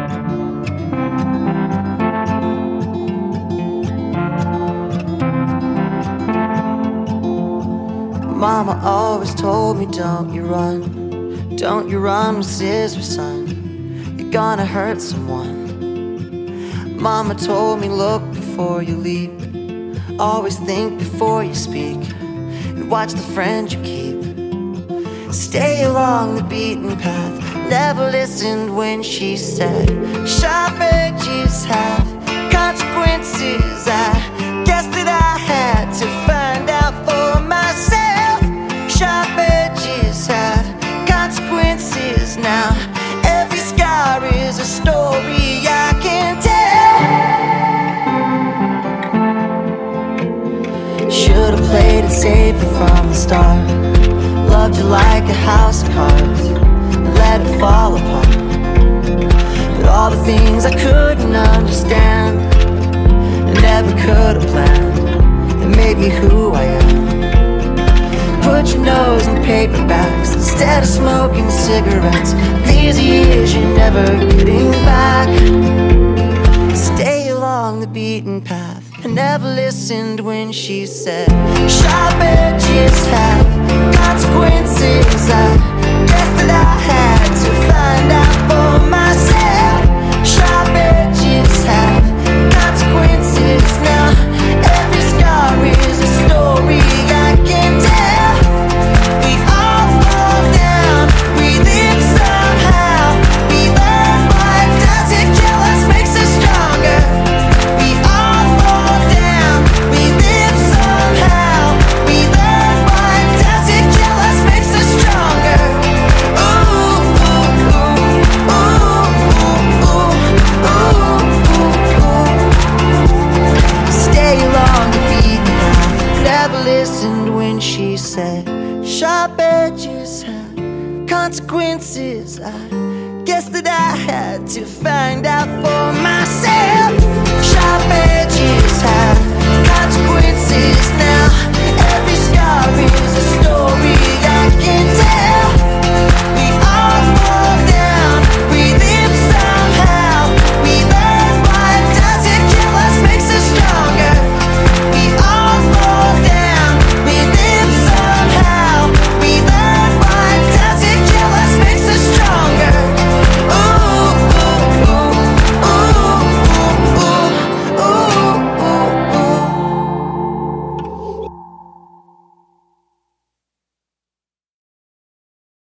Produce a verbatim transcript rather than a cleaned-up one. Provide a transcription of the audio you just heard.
Mama always told me, don't you run, don't you run with scissors, son, you're gonna hurt someone. Mama told me, look before you leap, always think before you speak, and watch the friend you keep. Stay along the beaten path, never listened when she said sharp edges have consequences. I guess that I had to find out for myself. Sharp edges have consequences now. Every scar is a story I can tell. Should've played it safer from the start. Loved you like a house of cards and let it fall apart. But all the things I couldn't understand and never could have planned, that made me who I am. Put your nose in paperbacks instead of smoking cigarettes. These years you're never getting back. Stay along the beaten path. I never listened when she said sharp edges have consequences. I guess that I had to find out for myself. Sharp edges have consequences now. Every scar is a story I can tell. Sharp edges have consequences. I guess that I had to find out for myself. Sharp edges have consequences now. Every scar is a story.